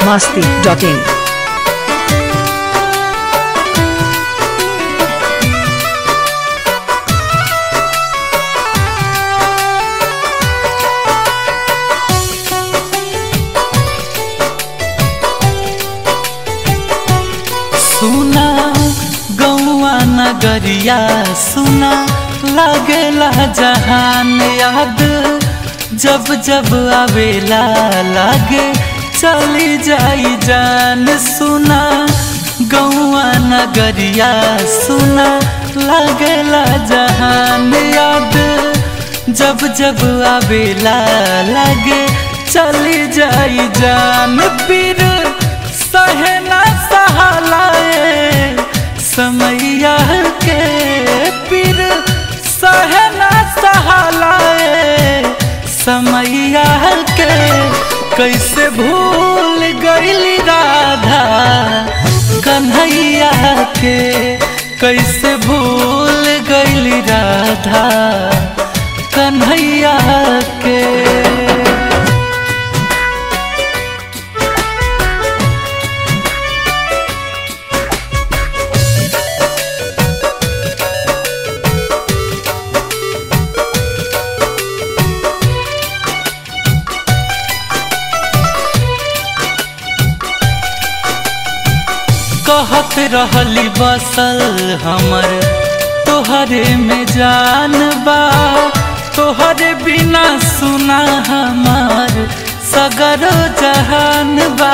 biharmasti.in सुना गौआ नगरिया सुना लागेला जहान याद जब जब आवेला लागे चली जाई जान। सुना गौआ नगरिया सुना लागेला जहान याद जब जब आवेला लागे चली जाई जान। फिर सहना सहालाए समैया के फिर सहना सहालाए समैया के कैसे भूल गईली राधा कन्हैया के कैसे भूल गईली राधा कन्हैया के। कहत रहली बसल हमर तोहरे में जान बा तोहरे बिना सुना हमार सगर जहान बा।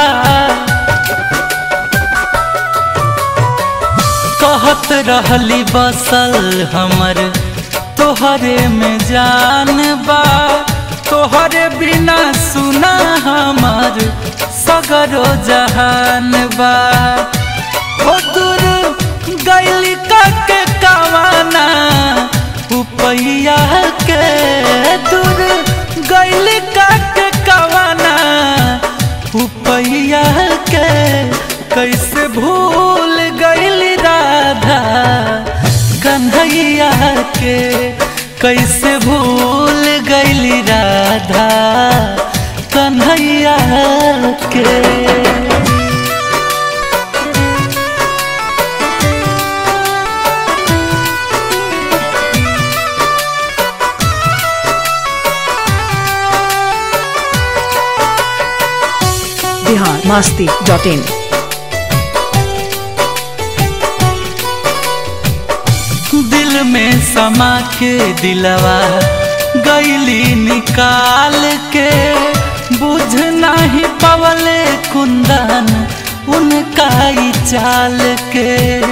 कहत रहली बसल हमर तोहरे में जान बा तोहरे बिना सुना हमार सगर जहान बा। ओ दूर गैली के कवाना उपैया के दूर गैली के कवाना उपैया के कैसे भूल गैली राधा कन्हैया के कैसे भूल गैली राधा कन्हैया के। biharmasti.in दिल में समा के दिलवा गईली निकाल के बुझ नहीं पवले कुंदन उनका ही चाल के।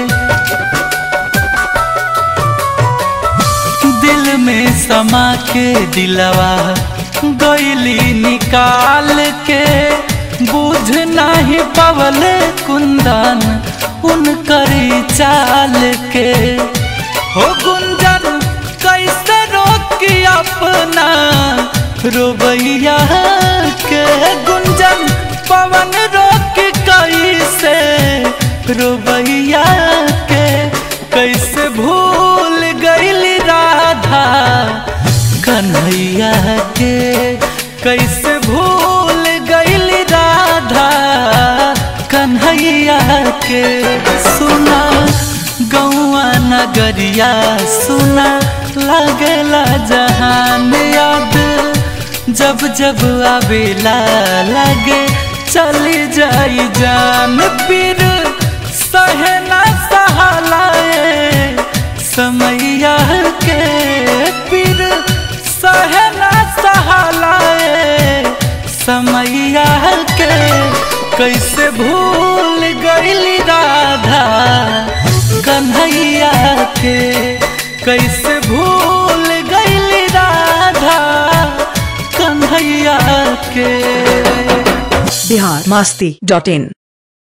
दिल में समा के दिलवा गईली निकाल के बुझ नहीं पवले कुंदन उनकरी चाल के। हो गुंजन कैसे रोकी अपना रोबैया के गुंजन पवन रोकी कैसे रोबैया के कैसे भूल गईली राधा कन्हैया के कैसे भूल गईली राधा कन्हैया के। सुना गौआ नगरिया सुना लागेला जहान याद जब जब आवेला लागे चली जाई जान। फिर सहना सहालाए समैया के फिर सहना सहालाए समैया के कैसे भूल गईली राधा कन्हैया के कैसे भूल गईली राधा कन्हैया के। biharmasti.in